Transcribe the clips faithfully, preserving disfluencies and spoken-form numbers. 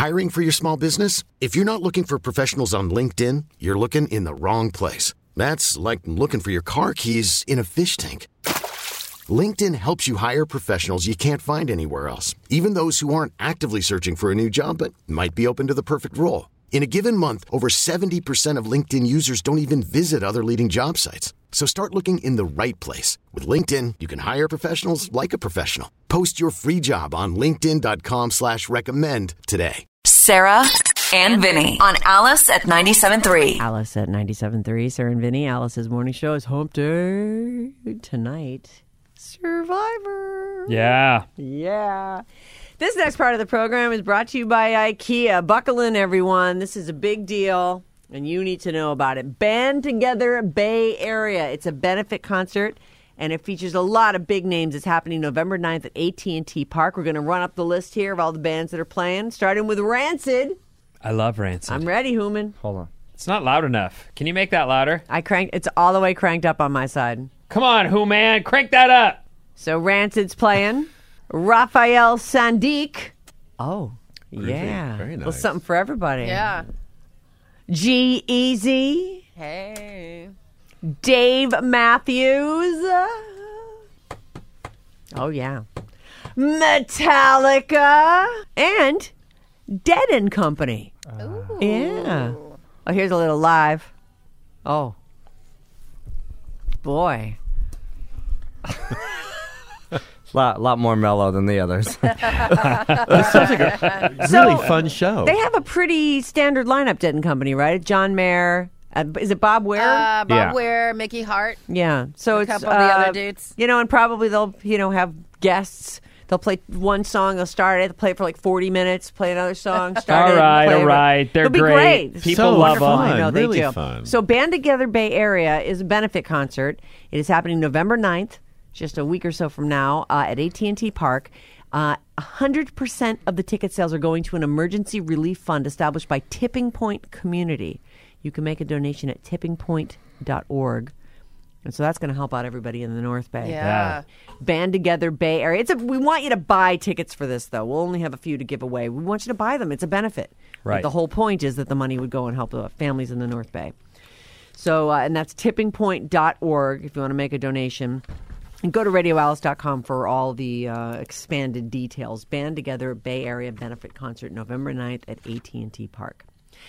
Hiring for your small business? If you're not looking for professionals on LinkedIn, you're looking in the wrong place. That's like looking for your car keys in a fish tank. LinkedIn helps you hire professionals you can't find anywhere else, even those who aren't actively searching for a new job but might be open to the perfect role. In a given month, over seventy percent of LinkedIn users don't even visit other leading job sites. So start looking in the right place. With LinkedIn, you can hire professionals like a professional. Post your free job on linkedin dot com slash recommend today. Sarah and Vinny on Alice at ninety-seven point three. Alice at ninety-seven point three. Sarah and Vinny. Alice's morning show is Hump Day. Tonight, Survivor. Yeah. Yeah. This next part of the program is brought to you by IKEA. Buckle in, everyone. This is a big deal, and you need to know about it. Band Together Bay Area. It's a benefit concert, and it features a lot of big names. It's happening November ninth at A T and T Park. We're going to run up the list here of all the bands that are playing, starting with Rancid. I love Rancid. I'm ready, Hooman. Hold on. It's not loud enough. Can you make that louder? I cranked. It's all the way cranked up on my side. Come on, Who Man, crank that up. So Rancid's playing. Raphael Sadiq. Oh, Groovy. yeah. Very nice. Well, something for everybody. Yeah. G-Eazy. Hey. Dave Matthews. Oh, yeah. Metallica. And Dead and Company. Ooh. Yeah. Oh, here's a little live. Oh. Boy. A lot, lot more mellow than the others. This sounds like a really So, fun show. They have a pretty standard lineup, Dead and Company, right? John Mayer. Uh, is it Bob Ware? Uh, Bob Yeah. Ware, Mickey Hart. Yeah. So A it's couple of the other uh, dudes. You know, and probably they'll, you know, have guests. They'll play one song, they'll start it, they'll play it for like forty minutes, play another song, start All it. right, play all it. right. They're It'll be great. great. People So love wonderful. them. I know Really they do. fun. So Band Together Bay Area is a benefit concert. It is happening November ninth, just a week or so from now, uh, at A T and T Park. Uh, one hundred percent of the ticket sales are going to an emergency relief fund established by Tipping Point Community. You can make a donation at tipping point dot org. And so that's going to help out everybody in the North Bay. Yeah. Band Together Bay Area. It's a, we want you to buy tickets for this, though. We'll only have a few to give away. We want you to buy them. It's a benefit. Right. But the whole point is that the money would go and help uh, families in the North Bay. So, uh, and that's tipping point dot org if you want to make a donation. And go to radio alice dot com for all the uh, expanded details. Band Together Bay Area Benefit Concert, November ninth at A T and T Park.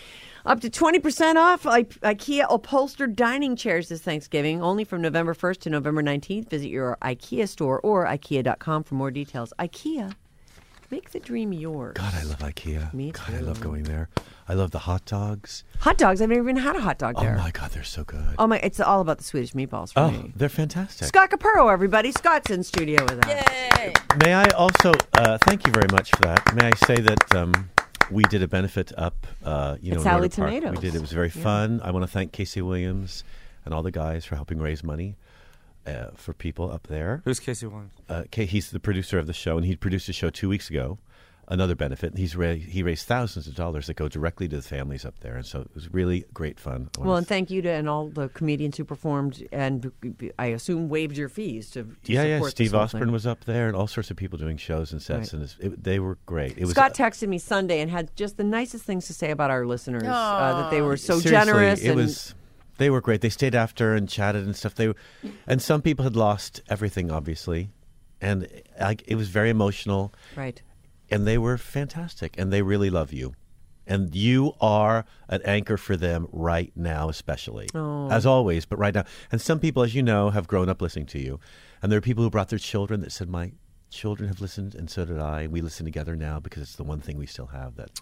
Up to twenty percent off I- IKEA upholstered dining chairs this Thanksgiving, only from November first to November nineteenth. Visit your IKEA store or ikea dot com for more details. IKEA, make the dream yours. God, I love IKEA. Me God, I too. love going there. I love the hot dogs. Hot dogs, I've never even had a hot dog there. Oh my God, they're so good. Oh my, it's all about the Swedish meatballs for Oh, me. they're fantastic. Scott Capurro, everybody. Scott's in studio with us. Yay. May I also uh, thank you very much for that. May I say that um, we did a benefit up, uh, you know, At in Sally Norder Park. Tomatoes. We did. It was very fun. I want to thank Casey Williams and all the guys for helping raise money uh, for people up there. Who's Casey Williams? Uh, Kay, he's the producer of the show, and he produced a show two weeks ago. Another benefit. He's ra- he raised thousands of dollars that go directly to the families up there, and so it was really great fun. I wanna Well, and th- thank you to and all the comedians who performed and I assume waived your fees to, to yeah, yeah. support Steve this whole Osborne thing. was up there, and all sorts of people doing shows and sets, Right. and it's- it, they were great. It was Scott texted me Sunday and had just the nicest things to say about our listeners. Uh, that they were so Seriously, generous. It and was. They were great. They stayed after and chatted and stuff. They, were, and some people had lost everything, obviously, and I, it was very emotional. right. And they were fantastic, and they really love you, and you are an anchor for them right now, especially Oh. as always. But right now, and some people, as you know, have grown up listening to you, and there are people who brought their children that said, "My children have listened, and so did I. We listen together now because it's the one thing we still have." That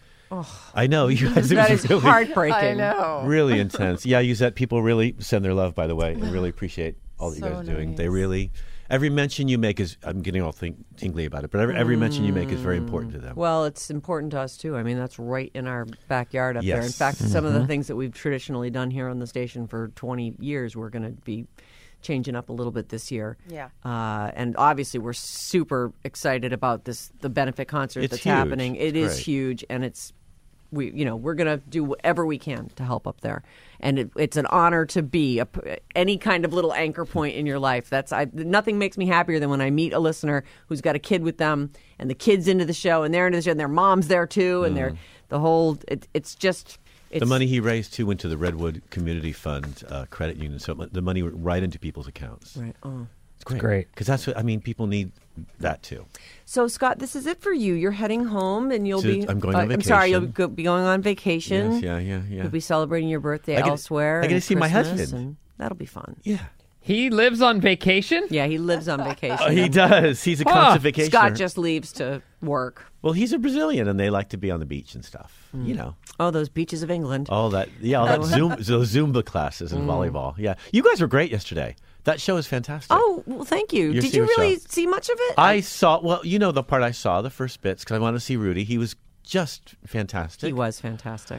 I know you guys. It That was is really, heartbreaking. I know. really intense. Yeah, you said people really send their love, by the way, and really appreciate all that So you guys are doing. They nice. really, every mention you make is, I'm getting all think, tingly about it, but every, every mention you make is very important to them. Well, it's important to us too. I mean, that's right in our backyard up there. In Yes. fact, some of the things that we've traditionally done here on the station for twenty years, we're going to be changing up a little bit this year. Yeah. Uh, and obviously, we're super excited about this the benefit concert It's that's huge. happening. It It's is great. huge, and it's we you know we're going to do whatever we can to help up there. And it, it's an honor to be a, any kind of little anchor point in your life. That's I, nothing makes me happier than when I meet a listener who's got a kid with them, and the kid's into the show, and they're into the show, and their mom's there too, and they're the whole. It, it's just it's, The money he raised too went to the Redwood Community Fund uh, credit union, so the money went right into people's accounts. Right. Oh. It's great. great. Because that's what I mean. People need that too. So Scott, this is it for you. You're heading home, and you'll To- be. I'm going on I'm sorry, you'll vacation. go, be going on vacation. Yes, yeah, yeah, yeah. You'll be celebrating your birthday I get- elsewhere. I get to and see my Christmas, husband. and that'll be fun. Yeah. He lives on vacation? Yeah, he lives on vacation. Oh, he does. He's a Huh. constant vacationer. Scott just leaves to work. Well, he's a Brazilian, and they like to be on the beach and stuff. Mm. You know, Oh, those beaches of England. all that. Yeah, all that Zoom, those Zumba classes and volleyball. Yeah, you guys were great yesterday. That show is fantastic. Oh, well, thank you. Your Did you secret really show. see much of it? I saw. Well, you know the part I saw, the first bits, because I wanted to see Rudy. He was just fantastic. He was fantastic.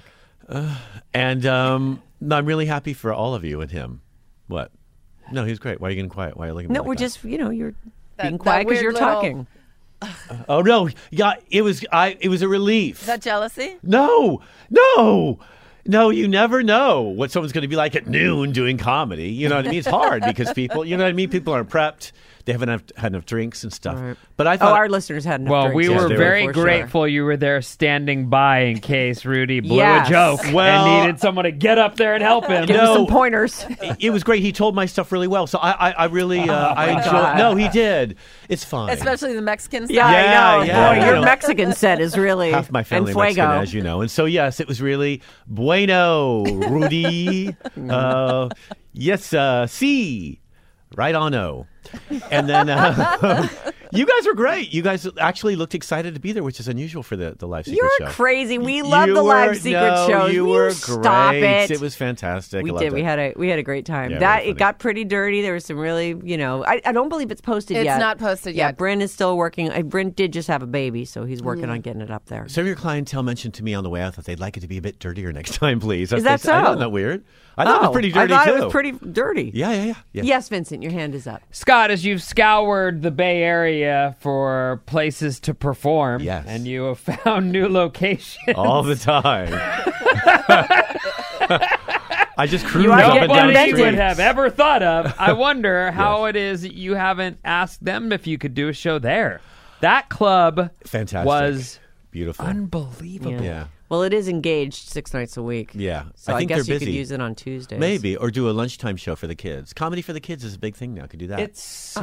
And um, no, I'm really happy for all of you and him. What? No, he was great. Why are you getting quiet? Why are you looking at me No, like we're that? just, you know, you're being that quiet because weird you're little- talking. Oh no! Yeah, it was. I. It was a relief. Is that jealousy? No, no, no. You never know what someone's going to be like at noon doing comedy. You know what I mean? It's hard because people. You know what I mean? People aren't prepped. They haven't had, had enough drinks and stuff. Right. But I Oh, thought. our listeners had enough Well, drinks we were they yesterday, were very for sure. grateful you were there standing by in case Rudy blew Yes. a joke Well- and needed someone to get up there and help him. Give No. him some pointers. it was great. He told my stuff really well. So I. I, I really. Uh, I enjoyed. God. No, he did. It's fine. Especially the Mexican stuff. Yeah, Yeah, I know. yeah, Boy, you your know. Mexican set is really Half my family and are Mexican, fuego. as you know. And so, yes, it was really bueno, Rudy. uh, yes, uh, si. Right on O. And then uh, you guys were great. You guys actually looked excited to be there, which is unusual for the, the Live Secret You're show. crazy. We love You the were- live secret no, shows. You Will were stop great. it. was fantastic. We I did. loved We it. had a we had a great time. Yeah, that really it funny. got pretty dirty. There was some really, you know, I, I don't believe it's posted It's yet. not posted Yeah, yet. Bryn is still working. Uh, Bryn did just have a baby, so he's working on getting it up there. Some of your clientele mentioned to me on the way out that they'd like it to be a bit dirtier next time, please. Is That's that I know, so? isn't that weird? I thought it Oh, was pretty dirty I thought too. it was pretty dirty. Yeah, yeah, yeah. yeah. Yes, Vincent, your hand is up. Scott, as you've scoured the Bay Area for places to perform, Yes. and you have found new locations. All the time. I just cruise You are up getting and down the Nobody inventive. would street. have ever thought of. I wonder how it is that you haven't asked them if you could do a show there. That club Fantastic. was Beautiful. unbelievable. Yeah. Well, it is engaged six nights a week. Yeah. So I, I think guess they're you busy. could use it on Tuesdays. Maybe, or do a lunchtime show for the kids. Comedy for the kids is a big thing now. Could do that. It's so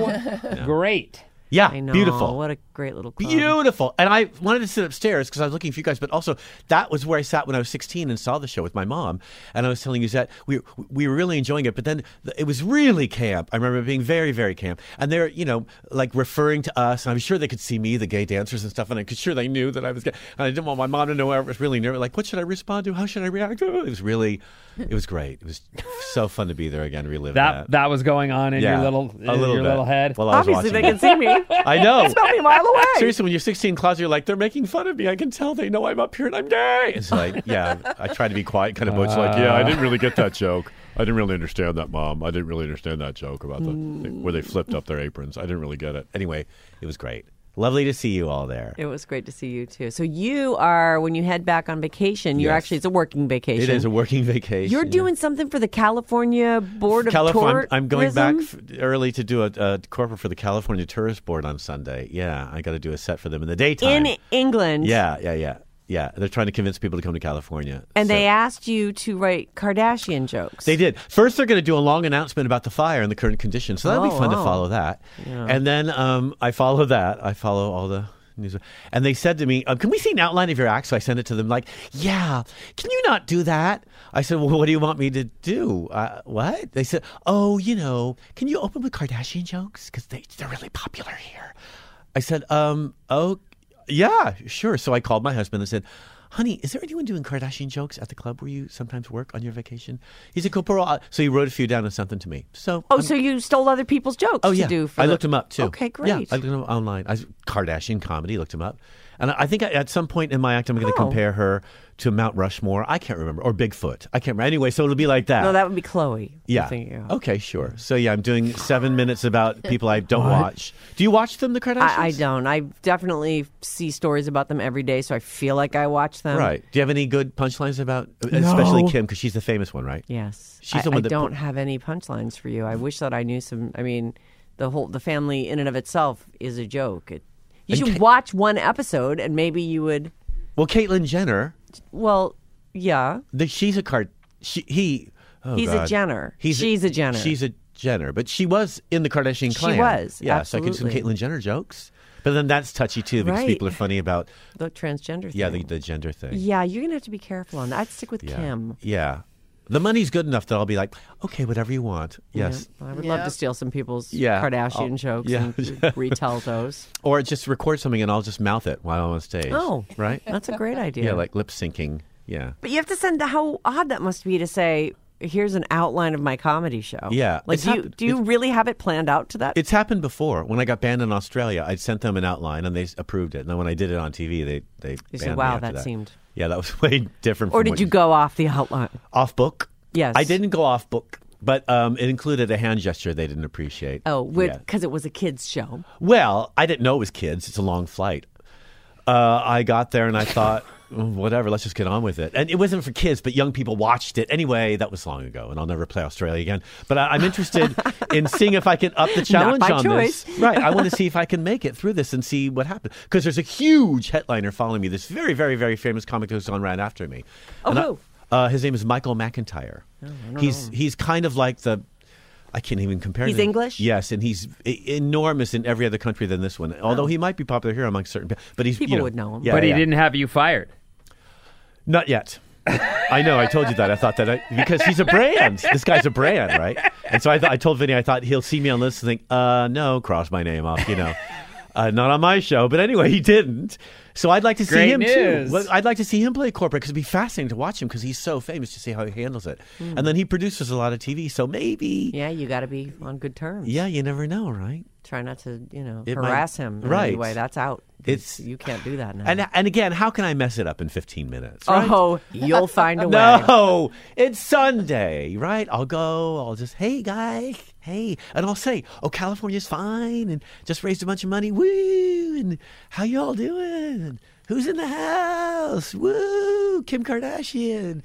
great. yeah, I know. beautiful. What a great little club. Beautiful. And I wanted to sit upstairs because I was looking for you guys, but also that was where I sat when I was sixteen and saw the show with my mom. And I was telling you that we we were really enjoying it, but then it was really camp. I remember it being very, very camp. And they're, you know, like referring to us. And I was sure they could see me, the gay dancers and stuff. And I'm sure they knew that I was gay. And I didn't want my mom to know. I was really nervous. Like, what should I respond to? How should I react? It was really, it was great. It was so fun to be there again, relive That that. that was going on in Yeah, your little, a in little your bit. little head. While I was Obviously, they watching can it. see me. I know. Smell me a mile away. Seriously, when you're sixteen, closet, you're like, they're making fun of me. I can tell they know I'm up here and I'm gay. It's like, yeah, I try to be quiet, kind of butch, like, yeah, I didn't really get that joke. I didn't really understand that, Mom. I didn't really understand that joke about the where they flipped up their aprons. I didn't really get it. Anyway, it was great. Lovely to see you all there. It was great to see you too. So you are, when you head back on vacation, you're Yes. actually, it's a working vacation. It is a working vacation. You're yeah. doing something for the California Board of California. Tourism. I'm, I'm going back f- early to do a, a corporate for the California Tourist Board on Sunday. Yeah, I got to do a set for them in the daytime. in England. yeah, yeah, yeah, yeah. They're trying to convince people to come to California. And So- they asked you to write Kardashian jokes. They did. First, they're going to do a long announcement about the fire and the current conditions. So that'll be Oh, fun wow. to follow that. And then um, I follow that. I follow all the news. And they said to me, um, can we see an outline of your act? So I sent it to them like, yeah, can you not do that? I said, well, what do you want me to do? Uh, what? They said, oh, you know, can you open with Kardashian jokes? Because they, they're really popular here. I said, um, oh, yeah, sure. So I called my husband and said, honey, is there anyone doing Kardashian jokes at the club where you sometimes work on your vacation? He said, Corporal. So he wrote a few down and sent them to me. So Oh, I'm- so you stole other people's jokes oh to yeah, do for I the- looked him up too. Okay, great. Yeah, I looked him up online. I Kardashian comedy. Looked him up, and I think at some point in my act, I'm going to Oh. compare her to Mount Rushmore. I can't remember, or Bigfoot. I can't remember. Anyway, so it'll be like that. No, that would be Chloe. I'm yeah. thinking of. Okay, sure. So yeah, I'm doing seven minutes about people I don't watch. Do you watch them, the Kardashians? I, I don't. I definitely see stories about them every day, so I feel like I watch them. Right. Do you have any good punchlines about, especially Kim, because she's the famous one, right? Yes. She's I, the one I that don't put- have any punchlines for you. I wish that I knew some. I mean, the whole the family in and of itself is a joke. It, you And should Ki- watch one episode, and maybe you would Well, Caitlyn Jenner, Well, yeah. the, she's a card. She he. Oh He's a God. Jenner. He's She's a Jenner. She's a Jenner, but she was in the Kardashian She clan. was, Yeah, so I could do some absolutely. Caitlyn Jenner jokes. But then that's touchy too because Right. people are funny about The transgender thing. yeah the, the gender thing. Yeah, you're going to have to be careful on that. I'd stick with Yeah. Kim. Yeah. The money's good enough that I'll be like, okay, whatever you want. Yes. Yeah. I would love to Yep. steal some people's Yeah. Kardashian I'll- jokes yeah. and retell those. Or just record something and I'll just mouth it while I'm on stage. Oh. Right? That's a great idea. Yeah, like lip syncing. Yeah. But you have to send, how odd that must be to say, here's an outline of my comedy show. Yeah. Like, It's do you, hap- do you really have it planned out to that? It's happened before. When I got banned in Australia, I'd sent them an outline and they s- approved it. And then when I did it on T V, they they You banned said, me wow, after that that seemed... Yeah, that was way different. Or from did what you go off the outline? off book? Yes. I didn't go off book, but um, it included a hand gesture they didn't appreciate. Oh, Yeah. because it was a kid's show. Well, I didn't know it was kids. It's a long flight. Uh, I got there and I thought, "Mm, whatever, let's just get on with it. And it wasn't for kids, but young people watched it. Anyway, that was long ago, and I'll never play Australia again. But I, I'm interested in seeing if I can up the challenge by on choice. this. Right. I want to see if I can make it through this and see what happens. Because there's a huge headliner following me, this very, very, very famous comic who's on right after me. Oh, And I- who? uh, his name is Michael McIntyre. he's he's kind of like the... I can't even compare. He's them. English? Yes, and he's e- enormous in every other country than this one. Although he might be popular here among certain people, but he's People you know, would know him. Yeah, but he yeah. didn't have you fired. Not yet. I know. I told you that. I thought that I, because he's a brand. This guy's a brand, right? And so I, th- I told Vinny. I thought he'll see me on this and think, uh, no, cross my name off. You know, uh, not on my show. But anyway, he didn't. So I'd like to see Great him news. too. Well, I'd like to see him play corporate because it'd be fascinating to watch him because he's so famous to see how he handles it. And then he produces a lot of T V. So maybe, Yeah, you got to be on good terms. yeah, you never know, right? Try not to, you know, It might- harass him in right. any way. That's out. It's- You can't do that now. And and again, how can I mess it up in fifteen minutes? Right? Oh, you'll find a way. No, it's Sunday, right? I'll go. I'll just, hey, guy, hey, and I'll say, oh, California's fine, and just raised a bunch of money, woo, and how y'all doing? And who's in the house? Woo, Kim Kardashian,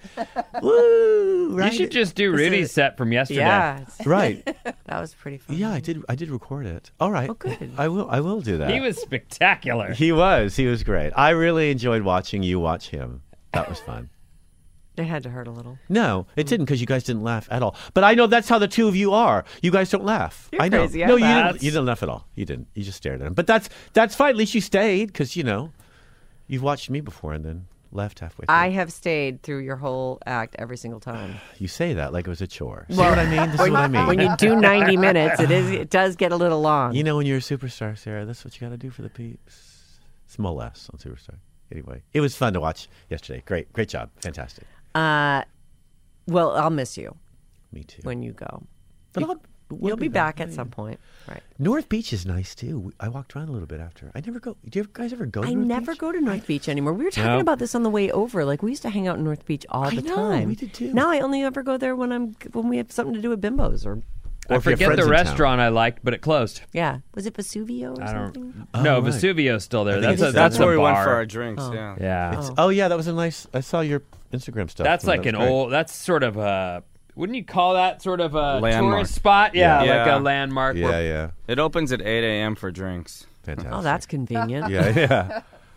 woo, right? You should just do This Rudy's is- set from yesterday. Yeah, it's- right. that was pretty fun. Yeah, I did. I did record it. All right. Oh, good. I will. I will do that. He was spectacular. He was. He was great. I really enjoyed watching you watch him. That was fun. It had to hurt a little. No, it didn't because you guys didn't laugh at all. But I know that's how the two of you are. You guys don't laugh. You're I know. crazy. I No, you laugh. didn't, you didn't laugh at all. You didn't. You just stared at him. But that's that's fine. At least you stayed because you know you've watched me before and then left halfway through. I have stayed through your whole act every single time. You say that like it was a chore. See what I mean? This is what I mean. When you do ninety minutes, it is it does get a little long. You know, when you're a superstar, Sarah, that's what you got to do for the peeps. Small less on Superstar. Anyway, it was fun to watch yesterday. Great, great job. Fantastic. Uh, well, I'll miss you Me too. when you go. But I'll- we'll You'll be back at some point, right? North Beach is nice too. I walked around a little bit after. I never go. Do you guys ever go to I North never Beach? go to North Beach anymore. We were talking No. about this on the way over. Like we used to hang out in North Beach all I the know, time. we did too. Now I only ever go there when I'm when we have something to do with bimbos or I Or if you have forget friends the in town. restaurant I liked, but it closed. yeah. Was it Vesuvio or I something? don't. no, Oh, right. Vesuvio's still there. I think That's it's- a, That's that's where a we went bar. for our drinks. Yeah. Yeah, Oh. Oh yeah, that was a nice. I saw your Instagram stuff. that's and like that an was great. old. That's sort of a. Wouldn't you call that sort of a Landmark. tourist spot? Yeah, Yeah. like Yeah. a landmark. Yeah, where- yeah, It opens at eight a.m. for drinks. fantastic. Oh, that's convenient. yeah, yeah.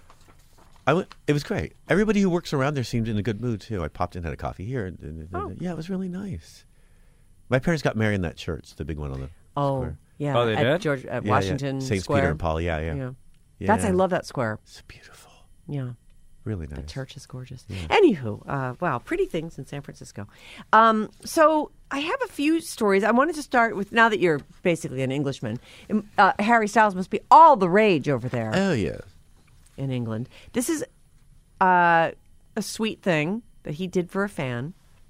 I went, it was great. Everybody who works around there seemed in a good mood too. I popped in, had a coffee here, and, and- and- Oh. yeah, it was really nice. My parents got married in that church, the big one on the Oh, square. yeah. Oh, they at did? George at Yeah, Washington yeah. Saints Square. Peter and Paul. Yeah, yeah, Yeah. yeah. That's I love that square. It's beautiful. Yeah. Really nice. The church is gorgeous. Anywho, uh, wow, pretty things in San Francisco. Um, so I have a few stories. I wanted to start with, now that you're basically an Englishman, um, uh, Harry Styles must be all the rage over there Oh yeah. in England. This is uh, a sweet thing that he did for a fan.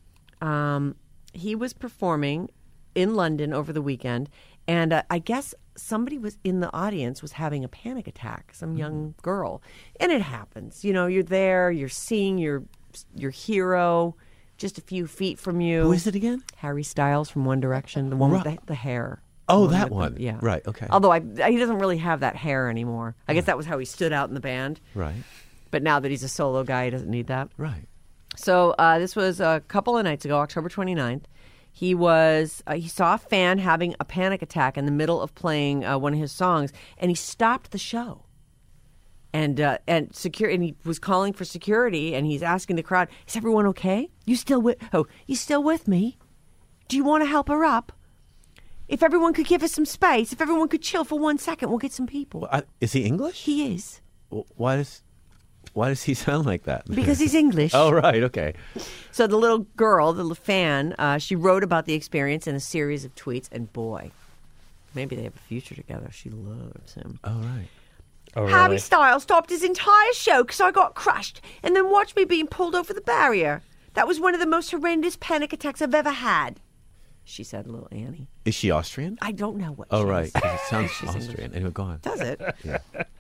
Um, he was performing in London over the weekend, and uh, I guess somebody was in the audience was having a panic attack, some young girl. And it happens. You know, you're there, you're seeing your your hero just a few feet from you. Who is it again? Harry Styles from One Direction, the one with Right. the, the hair. Oh, The that with the- one. yeah. Right. Okay. Although I, he doesn't really have that hair anymore. I guess that was how he stood out in the band. Right. But now that he's a solo guy, he doesn't need that. Right. So uh, this was a couple of nights ago, October twenty-ninth. He was uh, he saw a fan having a panic attack in the middle of playing uh, one of his songs, and he stopped the show. And uh, and secure, and he was calling for security, and he's asking the crowd, "Is everyone okay? You still with? Oh, you still with me? Do you want to help her up? If everyone could give us some space, if everyone could chill for one second, we'll get some people." Well, I, is he English? He is. Well, why does Why does he sound like that? Because he's English. Oh, right. Okay. So the little girl, the little fan, uh, she wrote about the experience in a series of tweets, and boy, maybe they have a future together. She loves him. Oh, right. Oh, really? Harry Styles stopped his entire show because I got crushed and then watched me being pulled over the barrier. That was one of the most horrendous panic attacks I've ever had, she said, little Annie. Is she Austrian? I don't know what Oh, she right. is. 'Cause it sounds She's Austrian. English. Anyway, go on. Does it? Yeah.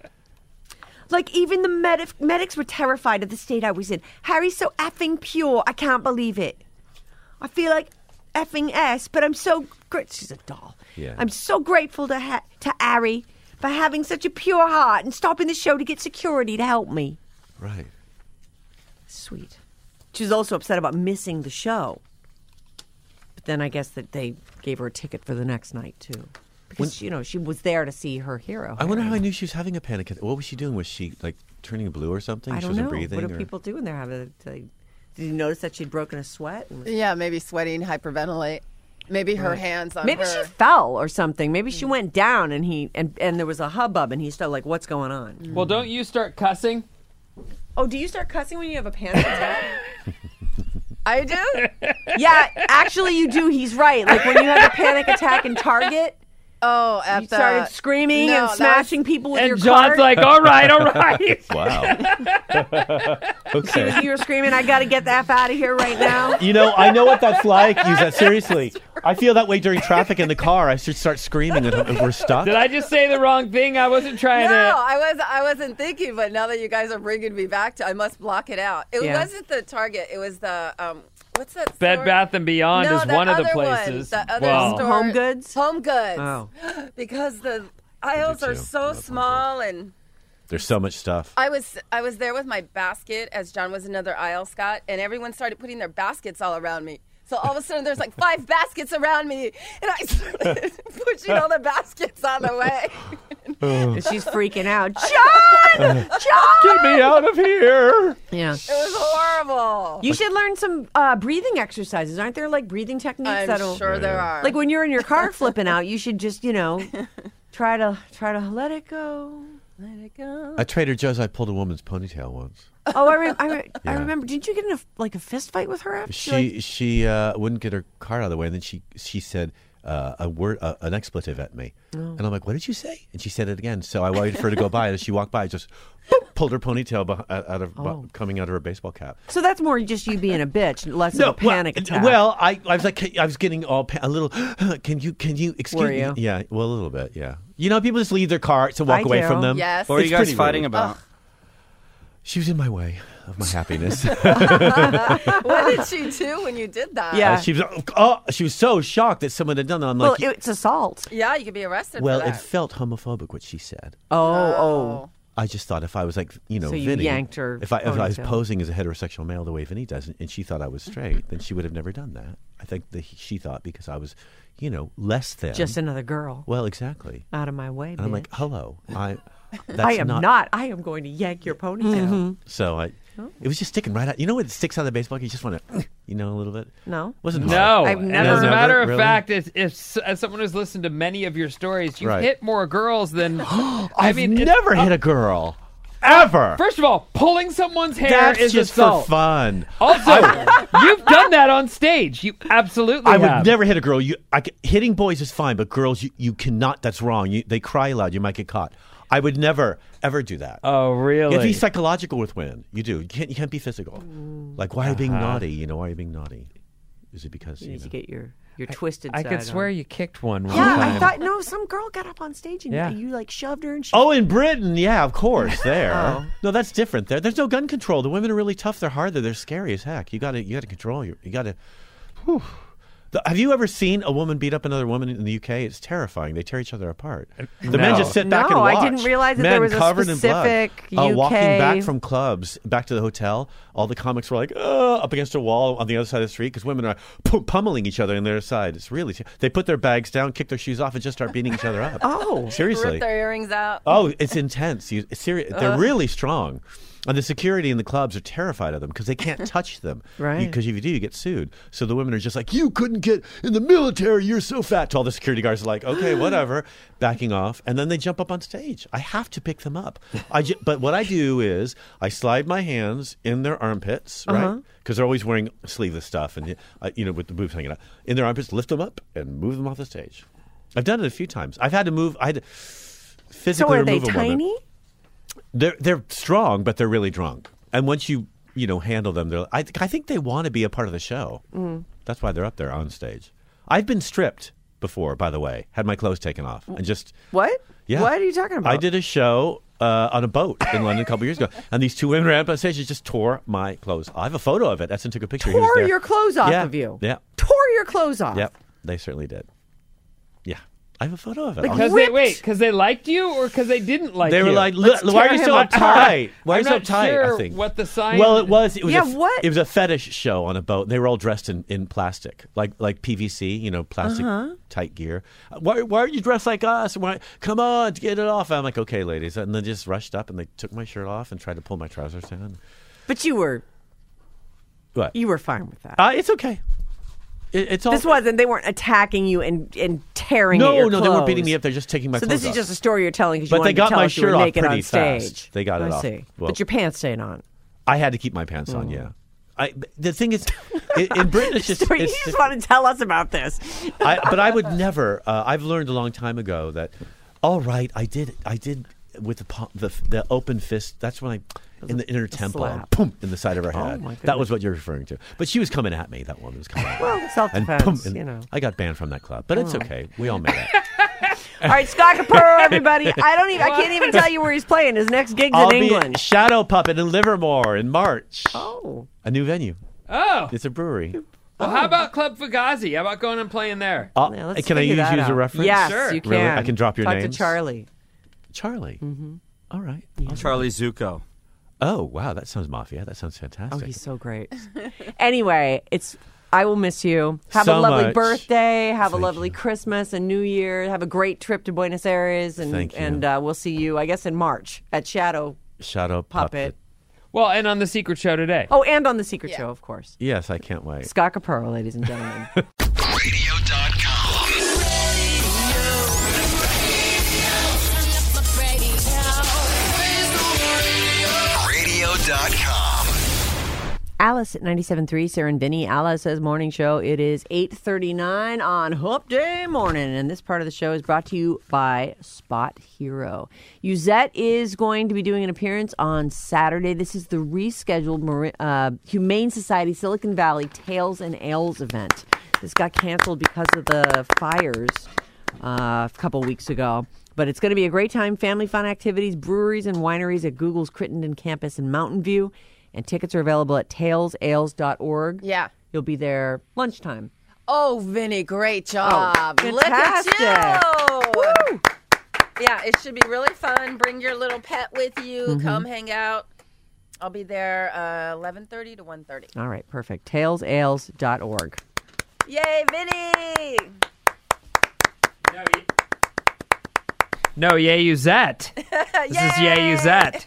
Like, even the med- medics were terrified of the state I was in. Harry's so effing pure, I can't believe it. I feel like effing S, but I'm so great. She's a doll. Yeah. I'm so grateful to ha- to Harry for having such a pure heart and stopping the show to get security to help me. Right. Sweet. She was also upset about missing the show. But then I guess that they gave her a ticket for the next night, too. Because, you know, she was there to see her hero. I wonder how Harry. I knew she was having a panic attack. What was she doing? Was she, like, turning blue or something? I she don't wasn't know. breathing? What do or... people do when they're having a... Did you notice that she'd broken a sweat? And was- Yeah, maybe sweating, hyperventilate. Maybe her hands on Maybe her. she fell or something. Maybe she went down and he and, and there was a hubbub and he started like, what's going on? Well, don't you start cussing? Oh, do you start cussing when you have a panic attack? I do? Yeah, actually you do. He's right. Like when you have a panic attack in Target, Oh, at you the... started screaming No, and that smashing people with And your John's cart. like, all right, all right. Wow. Okay. You were screaming, I got to get the F out of here right now. You know, I know what that's like. Use that seriously. I feel that way during traffic in the car. I should start screaming if if we're stuck. Did I just say the wrong thing? I wasn't trying No, to. I was I wasn't thinking, but now that you guys are bringing me back to, I must block it out. It Yeah. wasn't the Target. It was the um, what's that? Bed store? Bath and Beyond No, is that one of the other one, places. the other well, store. Home Goods? Home Goods. Oh. Because the aisles too. are I so love Home small, and There's so much stuff. I was I was there with my basket as John was another aisle, Scott, and everyone started putting their baskets all around me. So all of a sudden, there's like five baskets around me, and I started pushing all the baskets out of the way. And she's freaking out. John! John! Get me out of here. Yeah. It was horrible. You should learn some uh, breathing exercises. Aren't there like breathing techniques I'm that'll sure there are. like when you're in your car flipping out, you should just, you know, try to try to let it go. Let it go. At Trader Joe's, I pulled a woman's ponytail once. Oh, I, re- I, re- I Yeah. remember. Didn't you get in a like a fist fight with her after? She she uh, wouldn't get her card out of the way, and then she she said uh, a word, uh, an expletive at me, and I'm like, "What did you say?" And she said it again. So I waited for her to go by, and as she walked by, I just boop, pulled her ponytail beh- out out of Oh. coming out of her baseball cap. So that's more just you being a bitch, less of a panic well, attack. Well, I, I was like, I was getting all pa- a little. Can you can you excuse Were me? you? Yeah, well, a little bit. Yeah, you know, people just leave their carts and walk I away do. from them. Yes. What are It's you guys pretty fighting rude. about? She was in my way of my happiness. What did she do when you did that? Yeah. Uh, she was oh, she was so shocked that someone had done that. I'm well, like, it's assault. Yeah, you could be arrested well, for it that. felt homophobic what she said. Oh, oh. I just thought if I was like, you know, So you Vinny, yanked her if I if I was ponytail. posing as a heterosexual male the way Vinny does, and she thought I was straight, then she would have never done that. I think that he, she thought because I was, you know, less than. Just another girl. well, exactly. Out of my way, And I'm like, bitch. hello, I. That's I am not. I am going to yank your ponytail. So I, it was just sticking right out. You know when it sticks out of the baseball, you just want to, you know, a little bit. No. Wasn't no. hard. I've And never- as a Never? matter of Really? fact, if, if s- as someone who's listened to many of your stories, you've Right. hit more girls than. I I've mean, it's- never hit a girl, ever. First of all, pulling someone's hair That's is just assault. for fun. Also, you've done that on stage. You absolutely I would have. never hit a girl. You, I, c- hitting boys is fine, but girls, you, you cannot. That's wrong. You, they cry loud. You might get caught. I would never, ever do that. Oh, really? You have to be psychological with women. You do. You can't. You can't be physical. Like, why are you being Uh-huh. naughty? You know, why are you being naughty? Is it because You you need to know? get your, your twisted I side could swear on. you kicked one. one Yeah, time. I thought, no, some girl got up on stage and Yeah. you like shoved her and she. Oh, in Britain, yeah, of course. There, Oh. no, that's different. There, there's no gun control. The women are really tough. They're hard. They're scary as heck. You got to, you got to control your. You got to. Have you ever seen a woman beat up another woman in the U K? It's terrifying. They tear each other apart. The No. men just sit back No, and I watch. didn't realize that Men there was a covered in blood. specific Uh, U K walking back from clubs back to the hotel, all the comics were like uh, up against a wall on the other side of the street because women are pu- pummeling each other on the other side. It's really they put their bags down, kick their shoes off, and just start beating each other up. Oh. seriously. Rip their earrings out. Oh, it's intense. You, it's seri- They're really strong. And the security in the clubs are terrified of them because they can't touch them. Right. Because if you do, you get sued. So the women are just like, you couldn't get in the military. You're so fat. To all the security guards are like, okay, whatever, backing off. And then they jump up on stage. I have to pick them up. I ju- but what I do is I slide my hands in their armpits, right? Because they're always wearing sleeveless stuff and, uh, you know, with the boobs hanging out. In their armpits, lift them up and move them off the stage. I've done it a few times. I've had to move. I had to physically So are they remove a woman. tiny? They're they're strong, but they're really drunk. And once you you know handle them, they're I th- I think they want to be a part of the show. Mm. That's why they're up there on stage. I've been stripped before, by the way. Had my clothes taken off and just What? yeah. What are you talking about? I did a show uh, on a boat in London a couple years ago, and these two women ran up on stage and just tore my clothes. I have a photo of it. That's took a picture. He was Tore there. your clothes off Yeah. of you. Yeah. Tore your clothes off. Yep. They certainly did. Yeah. I have a photo of it. Like, I'll- Because they Whipped. wait, because they liked you, or because they didn't like They you? were like, Let's "Look, "Why are tear you him so apart." uptight? Why are I'm you so not uptight?" sure I think. what the sign. Well, it was. It was. Yeah, a, what? It was a fetish show on a boat. They were all dressed in, in plastic, like like P V C, you know, plastic Uh-huh. tight gear. Why Why are you dressed like us? Why? Come on, get it off. I'm like, okay, ladies, and then just rushed up and they took my shirt off and tried to pull my trousers down. But you were What? you were fine with that. Uh, it's okay. It, it's all. This wasn't. They weren't attacking you and and tearing. no, at your no, they weren't clothes. being me up. They're just taking my So clothes this is off. just a story you're telling because you But they wanted got to tell my us you were shirt off naked pretty on stage. fast. They got it I off. see. Well- But your pants stayed on. I had to keep my pants on. Yeah. I, the thing is, in, in Britain, it's just. So you it's just want to tell us about this. I, but I would never. Uh, I've learned a long time ago that, all right, I did. I did with the palm, the the open fist. That's when I in the inner temple, slap. boom, in the side of her head. my That goodness. was what you're referring to. But she was coming at me. That woman was coming at me. Well, self-defense, And boom, and you know. I got banned from that club, but it's okay. We all made it. All right, Scott Capurro, everybody. I don't even. I can't even tell you where he's playing. His next gig's I'll in be England. at Shadow Puppet in Livermore in March. Oh, A new venue. Oh, It's a brewery. well, how about Club Fugazi? How about going and playing there? Uh, yeah, let's can I figure use that you as a out. reference? Yes, Sure. you can. Really? I can drop your Talk names? to Charlie. Charlie. Mm-hmm. All right. I'll- Charlie Zuko. Oh wow, that sounds mafia. That sounds fantastic. Oh, he's so great. Anyway, it's. I will miss you. Have So a lovely much. birthday. Have a Thank lovely you. Christmas and New Year. Have a great trip to Buenos Aires, and Thank you. and uh, we'll see you, I guess, in March at Shadow Shadow Puppet. Puppet. Well, and on the Secret Show today. Oh, and on the Secret Yeah. Show, of course. Yes, I can't wait. Scott Capurro, ladies and gentlemen. radio dot com. radio dot com. Alice at ninety-seven point three, Sarah and Vinny. Alice's morning show. It is eight thirty-nine on Hump Day morning, and this part of the show is brought to you by Spot Hero. Uzette is going to be doing an appearance on Saturday. This is the rescheduled Mari- uh, Humane Society Silicon Valley Tales and Ales event. This got canceled because of the fires uh, a couple weeks ago. But it's going to be a great time. Family fun activities, breweries, and wineries at Google's Crittenden campus in Mountain View. And tickets are available at tails ales dot org. Yeah. You'll be there lunchtime. Oh, Vinny, great job. Oh, Look at fantastic. you. Woo! Yeah, it should be really fun. Bring your little pet with you. Mm-hmm. Come hang out. I'll be there uh, eleven thirty to one thirty. All right, perfect. tails ales dot org. Yay, Vinny! No, y- no yay, Uzette. This is yay, Uzette.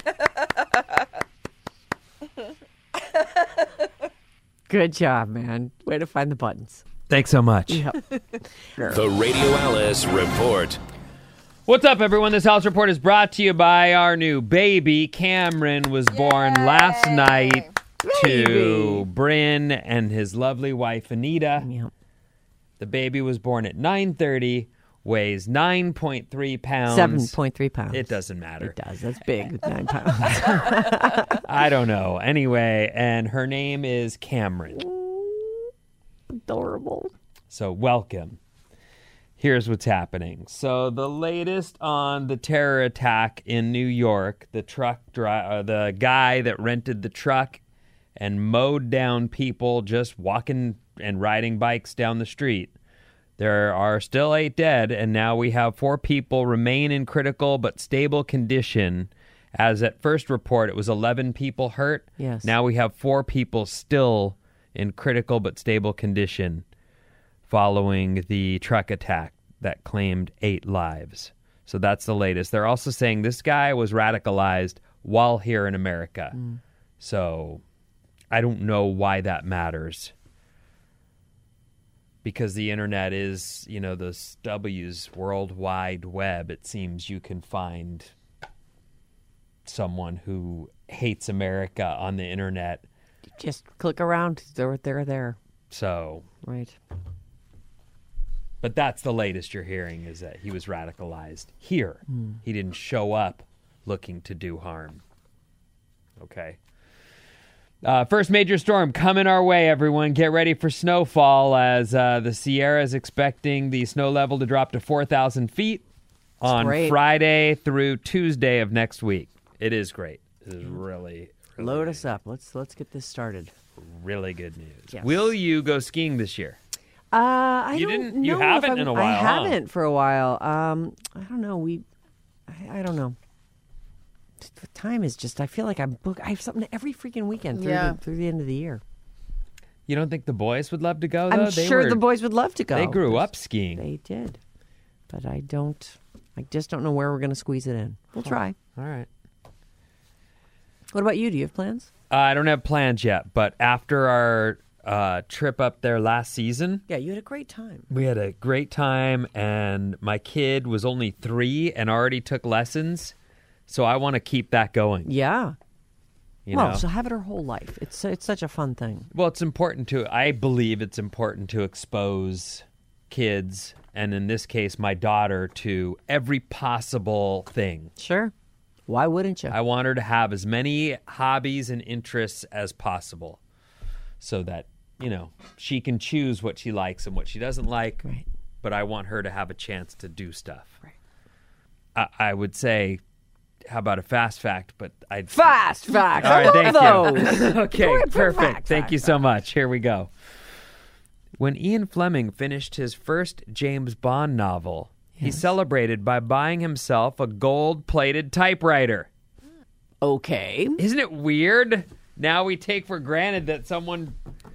Good job, man. Way to find the buttons. Thanks so much. The Radio Alice Report. What's up, everyone? This House Report is brought to you by our new baby. Cameron was born last night to Baby. Bryn and his lovely wife, Anita. Yeah. The baby was born at nine thirty, weighs nine point three pounds. seven point three pounds. It doesn't matter. It does. That's big. Nine pounds. I don't know. Anyway, and her name is Cameron. Adorable. So welcome. Here's what's happening. So the latest on the terror attack in New York, the truck dri- uh, the guy that rented the truck and mowed down people just walking and riding bikes down the street. There are still eight dead, and now we have four people remain in critical but stable condition. As at first report, it was eleven people hurt. Yes. Now we have four people still in critical but stable condition following the truck attack that claimed eight lives. So that's the latest. They're also saying this guy was radicalized while here in America. Mm. So I don't know why that matters. Because the internet is, you know, the W's World Wide Web. It seems you can find someone who hates America on the internet. Just click around. They're, they're there. So. Right. But that's the latest you're hearing, is that he was radicalized here. Mm. He didn't show up looking to do harm. Okay. Uh, first major storm coming our way, everyone. Get ready for snowfall as uh, the Sierra is expecting the snow level to drop to four thousand feet on great. Friday through Tuesday of next week. It is great. It is really, really Load us up. Let's let's get this started. Really good news. Yes. Will you go skiing this year? Uh, I you don't didn't. know You if haven't I'm- in a while. I huh? haven't for a while. Um, I don't know. We, I, I don't know. The time is just. I feel like I'm booked. I have something every freaking weekend through Yeah. the, through the end of the year. You don't think the boys would love to go? Though? I'm They sure were- the boys would love to go. They grew up skiing. They did, but I don't. I just don't know where we're going to squeeze it in. We'll try. All right. What about you? Do you have plans? Uh, I don't have plans yet, but after our uh, trip up there last season, Yeah, you had a great time. we had a great time, and my kid was only three and already took lessons, so I want to keep that going. Yeah. You well, know? she'll have it her whole life. It's it's such a fun thing. Well, it's important to, I believe it's important to expose kids, and in this case, my daughter, to every possible thing. Sure. Why wouldn't you? I want her to have as many hobbies and interests as possible so that, you know, she can choose what she likes and what she doesn't like. Right. But I want her to have a chance to do stuff. Right. I, I would say, how about a fast fact? But I'd Fast fact. All right, I love thank those. you. Okay, Quick perfect. fact, Thank fact, you so much. Here we go. When Ian Fleming finished his first James Bond novel, he Yes. celebrated by buying himself a gold-plated typewriter. Okay. Isn't it weird? Now we take for granted that someone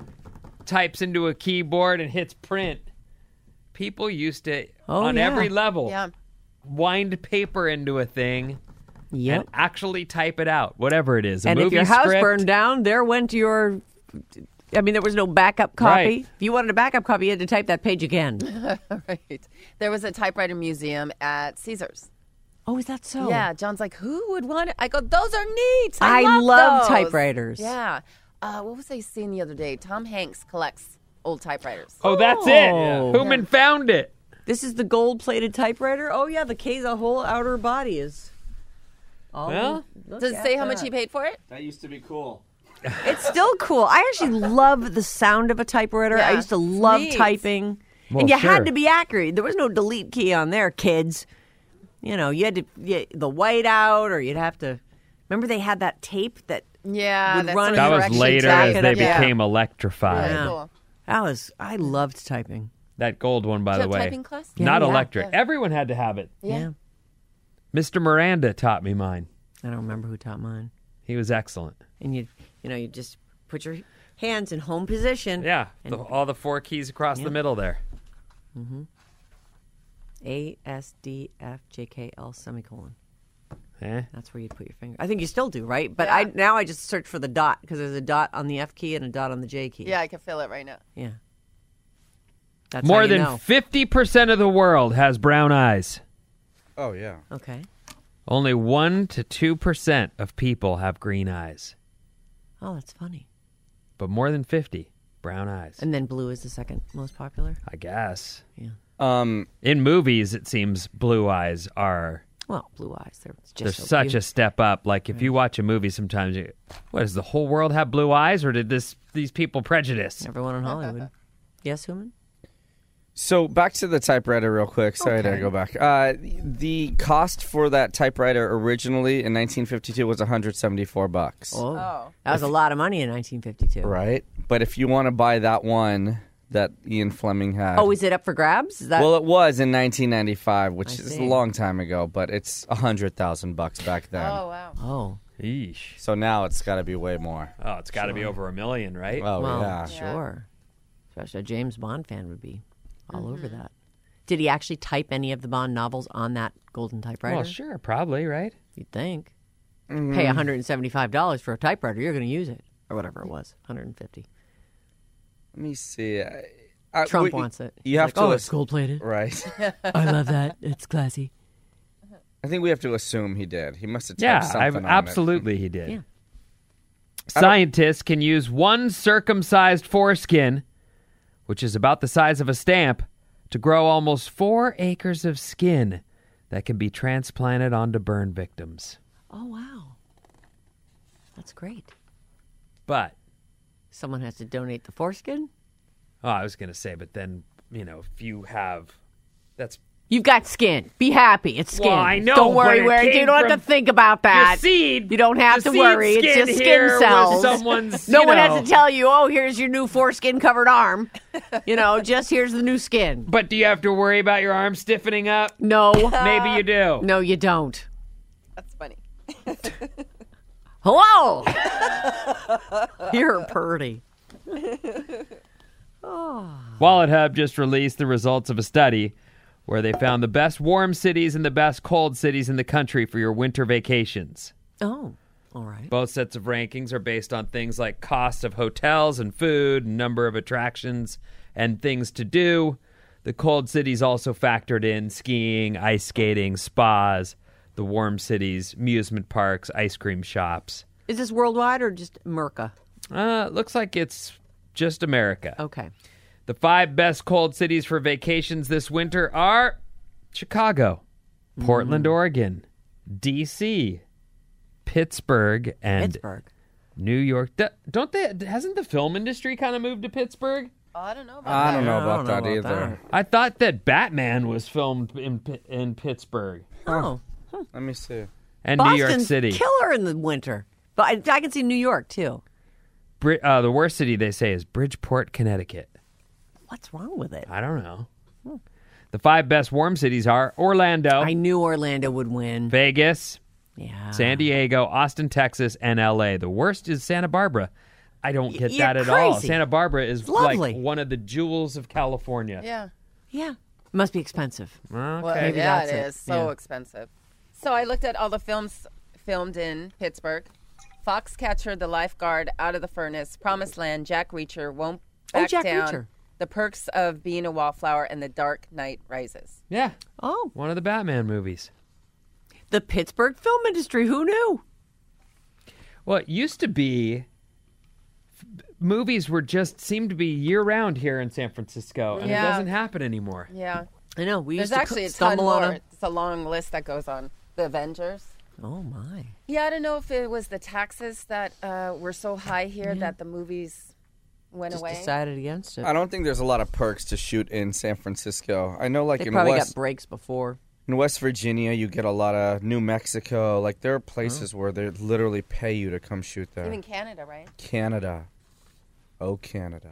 types into a keyboard and hits print. People used to, Oh, on yeah. every level, Yeah. wind paper into a thing Yep. and actually type it out, whatever it is. A And if movie your house script. burned down, there went your. I mean, there was no backup copy. Right. If you wanted a backup copy, you had to type that page again. Right. There was a typewriter museum at Caesars. Oh, is that so? Yeah. John's like, who would want it? I go, those are neat. I I, love, love those." typewriters. Yeah. Uh, what was I seeing the other day? Tom Hanks collects old typewriters. Oh, that's Oh. it. Yeah. Human found it. This is the gold-plated typewriter. Oh yeah, the case, the whole outer body is. all- Well, look Does it at say how much that. he paid for it? That used to be cool. It's still cool. I actually love the sound of a typewriter. I Yeah, used to love neat. typing. Well, and you sure. had to be accurate. There was no delete key on there, kids. You know, you had to get the white out, or you'd have to. Remember, they had that tape that. Yeah. Would that's run sort of That was direction later jacket as they up, yeah. became electrified. Very Yeah. cool. That was. I loved typing. That gold one, by Did you the have way. typing class? Yeah, Not yeah. electric. Yeah. Everyone had to have it. Yeah. Mister Miranda taught me mine. I don't remember who taught mine. He was excellent. And you, you know, you just put your hands in home position. Yeah, And the, all the four keys across Yeah. the middle there. A S D F J K L semicolon. Eh? That's where you'd put your finger. I think you still do, right? But Yeah. I now I just search for the dot because there's a dot on the F key and a dot on the J key. Yeah, I can feel it right now. Yeah. That's how More you than know. fifty percent of the world has brown eyes. Oh, yeah. Okay. Only one to two percent of people have green eyes. Oh, that's funny. But more than fifty, brown eyes. And then blue is the second most popular. I guess. Yeah. Um, In movies, it seems blue eyes are Well, blue eyes. They're just they're so such cute. a step up. Like if you watch a movie, sometimes you, what does the whole world have blue eyes, or did this these people prejudice? Everyone in Hollywood. Yes, Human? So back to the typewriter real quick. Sorry Okay. to go back. Uh, the cost for that typewriter originally in nineteen fifty-two was one hundred seventy-four bucks. Oh, Oh. that was a lot of money in nineteen fifty-two. Right? But if you want to buy that one that Ian Fleming had. Oh, is it up for grabs? Is that well, it was in nineteen ninety-five, which I is see. a long time ago, but it's one hundred thousand bucks back then. Oh, wow. Oh, Yeesh. So now it's got to be way more. Oh, it's got to be over a million, right? Oh, well, yeah. sure. Especially a James Bond fan would be all Mm-hmm. over that. Did he actually type any of the Bond novels on that golden typewriter? Well, sure, probably, right? You'd think. Mm-hmm. Pay one hundred seventy-five dollars for a typewriter, you're going to use it. Or whatever it was, one hundred fifty dollars. Let me see. I, I, Trump we- wants it. You have Like, to oh, ass- it's gold-plated. Right. I love that. It's classy. I think we have to assume he did. He must have typed Yeah, something I've, on it. absolutely he did. Yeah. Scientists can use one circumcised foreskin, which is about the size of a stamp, to grow almost four acres of skin that can be transplanted onto burn victims. Oh, wow. That's great. But, Someone has to donate the foreskin? oh, I was going to say, but then, you know, if you have, that's You've got skin. Be happy. It's skin. Well, I know, Don't worry, but it worry. You came don't have from to think about that. the seed. You don't have The to seed worry. It's skin just here skin was cells. someone's, no you one know. has to tell you, oh, here's your new foreskin covered arm. You know, just here's the new skin. But do you have to worry about your arm stiffening up? No. Maybe you do. No, you don't. That's funny. Hello. You're pretty. Wallet Hub just released the results of a study where they found the best warm cities and the best cold cities in the country for your winter vacations. Oh, all right. Both sets of rankings are based on things like cost of hotels and food, number of attractions, and things to do. The cold cities also factored in skiing, ice skating, spas. The warm cities, amusement parks, ice cream shops. Is this worldwide or just America? Uh, looks like it's just America. Okay. The five best cold cities for vacations this winter are Chicago, Portland, Oregon, D C, Pittsburgh, and Pittsburgh. New York. D- Don't they? Hasn't the film industry kind of moved to Pittsburgh? Oh, I don't know about I that. don't know I about don't know that about either. I thought that Batman was filmed in Pi- in Pittsburgh Oh. Let me see. and Boston's New York City. killer in the winter. But I, I can see New York, too. Bri- uh, the worst city they say is Bridgeport, Connecticut. What's wrong with it? I don't know. The five best warm cities are Orlando, I knew Orlando would win. Vegas, Yeah. San Diego, Austin, Texas, and L A. The worst is Santa Barbara. I don't get You're that at all. crazy. Santa Barbara is lovely. like one of the jewels of California. Yeah. Yeah. Must be expensive. Okay. Well, Maybe yeah, that's it it. is. So Yeah. expensive. So I looked at all the films filmed in Pittsburgh. Foxcatcher, The Lifeguard, Out of the Furnace, Promised Land, Jack Reacher, Won't Oh, Back Jack Down, Reacher. The Perks of Being a Wallflower, and The Dark Knight Rises. Yeah, Oh, one of the Batman movies. the Pittsburgh film industry. Who knew? Well, it used to be f- movies were just seemed to be year round here in San Francisco, and Yeah. it doesn't happen anymore. Yeah. I know. We There's used to actually a ton stumble on more. a. It's a long list that goes on. The Avengers. Oh my! Yeah, I don't know if it was the taxes that uh, were so high here that the movies went Just away. decided against it. I don't think there's a lot of perks to shoot in San Francisco. I know, like They in probably West got breaks before. in West Virginia, you get a lot of New Mexico. Like there are places where they literally pay you to come shoot there. Even Canada, right? Canada, oh Canada.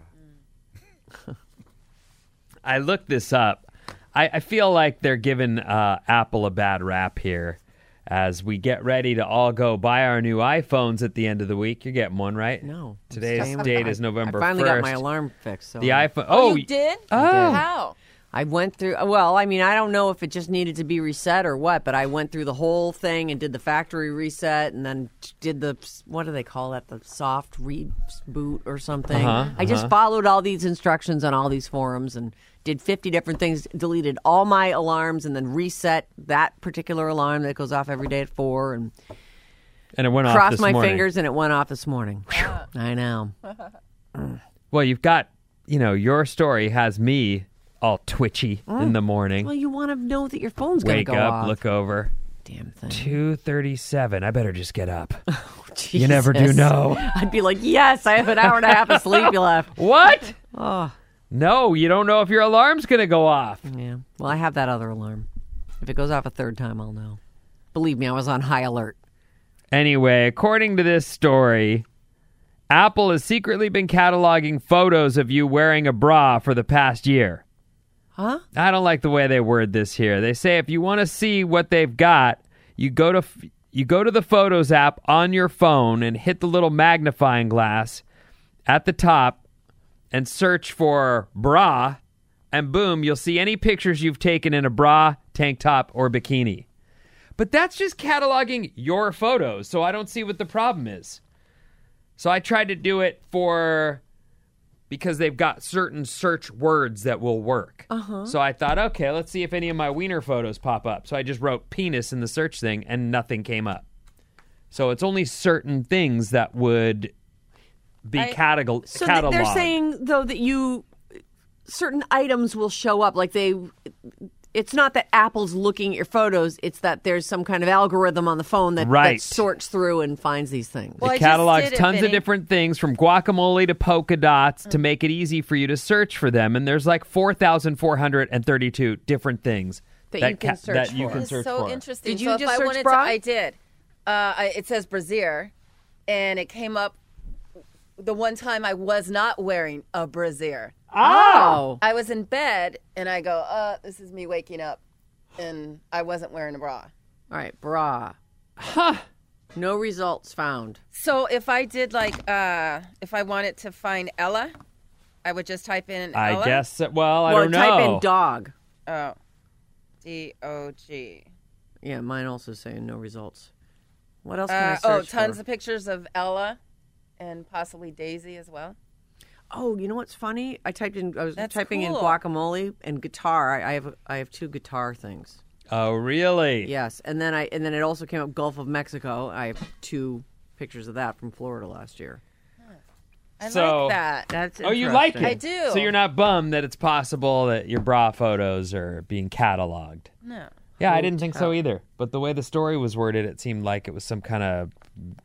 I looked this up. I, I feel like they're giving uh, Apple a bad rap here as we get ready to all go buy our new iPhones at the end of the week. You're getting one, right? No. I'm Today's staying- date I- is November I finally first. got my alarm fixed. So The iPhone. Oh, Oh, you did? Oh. How? I went through. Well, I mean, I don't know if it just needed to be reset or what, but I went through the whole thing and did the factory reset, and then did the what do they call that? The soft reboot or something. Uh-huh, I just uh-huh. followed all these instructions on all these forums and did fifty different things. Deleted all my alarms and then reset that particular alarm that goes off every day at four, and and it went off crossed this my morning. fingers and it went off this morning. I know. Well, you've got, you know, your story has me all twitchy in the morning. Well, you want to know that your phone's going to Wake go up, off. look over. Damn thing. two thirty-seven. I better just get up. You never do Jesus. know. I'd be like, yes, I have an hour and a half of sleep left. What? Oh, No, you don't know if your alarm's going to go off. Yeah. Well, I have that other alarm. If it goes off a third time, I'll know. Believe me, I was on high alert. Anyway, according to this story, Apple has secretly been cataloging photos of you wearing a bra for the past year. Huh? I don't like the way they word this here. They say if you want to see what they've got, you go to you go to the Photos app on your phone and hit the little magnifying glass at the top and search for bra, and boom, you'll see any pictures you've taken in a bra, tank top, or bikini. But that's just cataloging your photos, so I don't see what the problem is. So I tried to do it for... because they've got certain search words that will work. Uh-huh. So I thought, okay, let's see if any of my wiener photos pop up. So I just wrote penis in the search thing, and nothing came up. So it's only certain things that would be I, catalog- so cataloged. they're saying, though, that you... certain items will show up. Like they... It's not that Apple's looking at your photos. It's that there's some kind of algorithm on the phone that, right. that sorts through and finds these things. Well, I it just catalogs did it, tons of Vinny. different things from guacamole to polka dots to make it easy for you to search for them. And there's like four thousand four hundred thirty-two different things That you can search that you for. can It's search so for. interesting. Did you so just if I search wanted bra? to, I did. Uh, I, it says brassiere, and it came up the one time I was not wearing a brassiere. Oh. I was in bed, and I go, uh, this is me waking up, and I wasn't wearing a bra. All right, bra. Huh. No results found. So if I did like, uh, if I wanted to find Ella, I would just type in I Ella. guess, that- well, I or don't know. type in dog. Oh, D O G. Yeah, mine also saying no results. What else can Uh, I search oh, tons for? of pictures of Ella, and possibly Daisy as well. Oh, you know what's funny? I typed in. I was That's typing in cool. guacamole and guitar. I, I have. I have two guitar things. Oh, really? Yes, and then I and then it also came up Gulf of Mexico. I have two pictures of that from Florida last year. I So- like that. That's Oh, you like it? interesting. I do. So you're not bummed that it's possible that your bra photos are being cataloged? No. Yeah, I didn't think so either. But the way the story was worded, it seemed like it was some kind of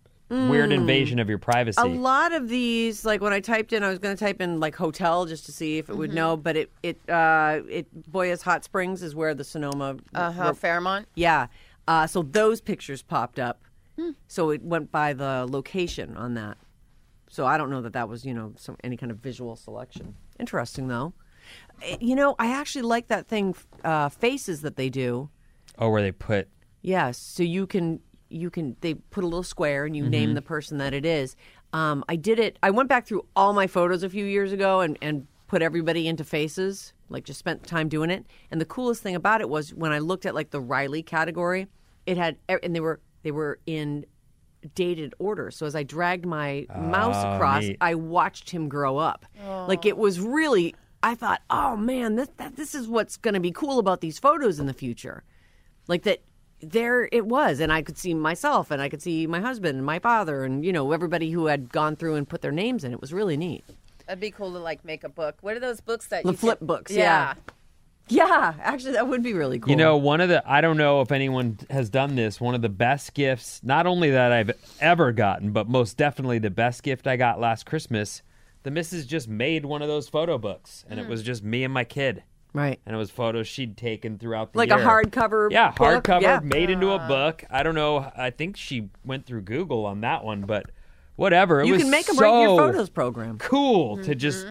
weird invasion of your privacy. A lot of these, like when I typed in, I was going to type in like hotel just to see if it would know, but it it uh it Boyas Hot Springs is where the Sonoma. Uh huh. Fairmont. Yeah. Uh, so those pictures popped up. So it went by the location on that. So I don't know that that was, you know, some any kind of visual selection. Interesting, though. Eh, You know, I actually like that thing, uh, faces that they do. Oh, where they put... Yes. So you can, you can, they put a little square and you name the person that it is. Um, I did it, I went back through all my photos a few years ago and, and put everybody into faces, like just spent time doing it. And the coolest thing about it was when I looked at like the Riley category, it had, and they were, they were in dated order. So as I dragged my mouse Oh, across, neat. I watched him grow up. Like it was really, I thought, oh man, this, that, this is what's going to be cool about these photos in the future. Like that there it was. And I could see myself and I could see my husband and my father and, you know, everybody who had gone through and put their names in. It was really neat. That'd be cool to like make a book. What are those books that The you flip can- books, Yeah. Yeah, actually that would be really cool. You know, one of the, I don't know if anyone has done this, one of the best gifts, not only that I've ever gotten, but most definitely the best gift I got last Christmas, the missus just made one of those photo books, and it was just me and my kid. Right. And it was photos she'd taken throughout the Like year. a hardcover Yeah, book? hardcover, Yeah. made into a book. I don't know. I think she went through Google on that one, but whatever. It You was can make them so right in your photos program. cool to just,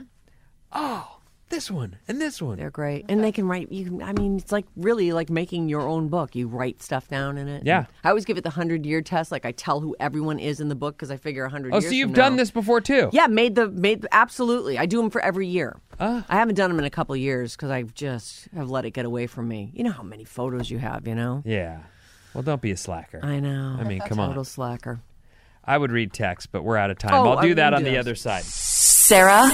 oh, this one and this one. They're great. And they can write, you can, I mean, it's like really like making your own book. You write stuff down in it. Yeah. I always give it the hundred-year test. Like I tell who everyone is in the book because I figure a hundred Oh, years so you've from done now- this before too? Yeah, made the, made, absolutely. I do them for every year. Ah. I haven't done them in a couple of years because I've just, have let it get away from me. You know how many photos you have, you know? Yeah. Well, don't be a slacker. I know. I mean, come on. Total slacker. I would read text, but we're out of time. Oh, I'll do I that can on do the this. other side. Sarah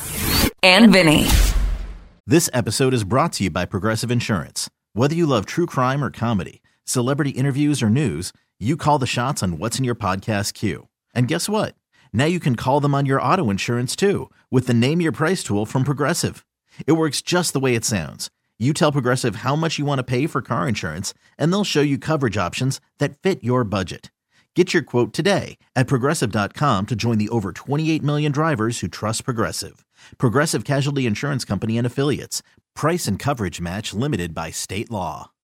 and Vinny. This episode is brought to you by Progressive Insurance. Whether you love true crime or comedy, celebrity interviews or news, you call the shots on what's in your podcast queue. And guess what? Now you can call them on your auto insurance too with the Name Your Price tool from Progressive. It works just the way it sounds. You tell Progressive how much you want to pay for car insurance, and they'll show you coverage options that fit your budget. Get your quote today at Progressive dot com to join the over twenty-eight million drivers who trust Progressive. Progressive Casualty Insurance Company and Affiliates. Price and coverage match limited by state law.